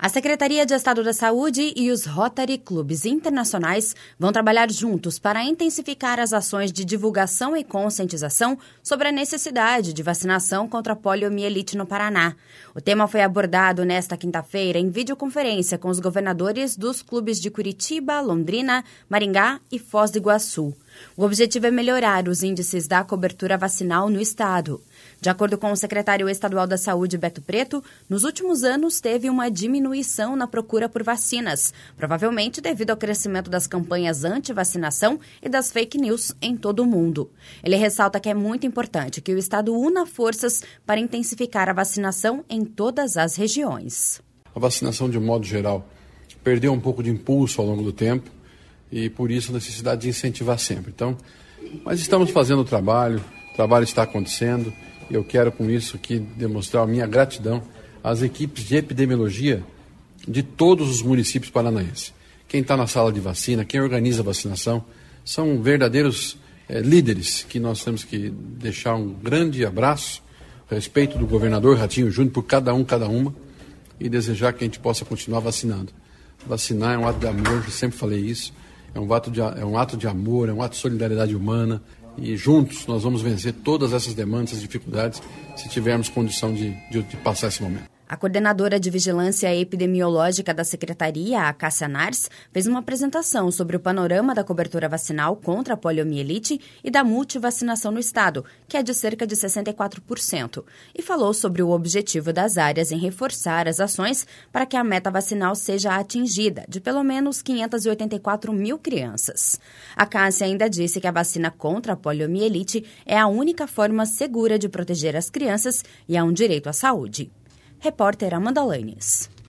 A Secretaria de Estado da Saúde e os Rotary Clubes Internacionais vão trabalhar juntos para intensificar as ações de divulgação e conscientização sobre a necessidade de vacinação contra a poliomielite no Paraná. O tema foi abordado nesta quinta-feira em videoconferência com os governadores dos clubes de Curitiba, Londrina, Maringá e Foz do Iguaçu. O objetivo é melhorar os índices da cobertura vacinal no estado. De acordo com o secretário estadual da Saúde, Beto Preto, nos últimos anos teve uma diminuição na procura por vacinas, provavelmente devido ao crescimento das campanhas anti-vacinação e das fake news em todo o mundo. Ele ressalta que é muito importante que o estado una forças para intensificar a vacinação em todas as regiões. A vacinação, de um modo geral, perdeu um pouco de impulso ao longo do tempo e, por isso, a necessidade de incentivar sempre. Então, mas estamos fazendo o trabalho está acontecendo. Eu quero, com isso, aqui demonstrar a minha gratidão às equipes de epidemiologia de todos os municípios paranaenses. Quem está na sala de vacina, quem organiza a vacinação, são verdadeiros líderes que nós temos que deixar um grande abraço, respeito do governador Ratinho Júnior por cada uma, e desejar que a gente possa continuar vacinando. Vacinar é um ato de amor, eu sempre falei isso, é um ato de amor, é um ato de solidariedade humana. E juntos nós vamos vencer todas essas demandas, essas dificuldades, se tivermos condição de passar esse momento. A coordenadora de Vigilância Epidemiológica da Secretaria, a Cássia Nars, fez uma apresentação sobre o panorama da cobertura vacinal contra a poliomielite e da multivacinação no estado, que é de cerca de 64%, e falou sobre o objetivo das áreas em reforçar as ações para que a meta vacinal seja atingida, de pelo menos 584 mil crianças. A Cássia ainda disse que a vacina contra a poliomielite é a única forma segura de proteger as crianças e é um direito à saúde. Repórter Amanda Lanes.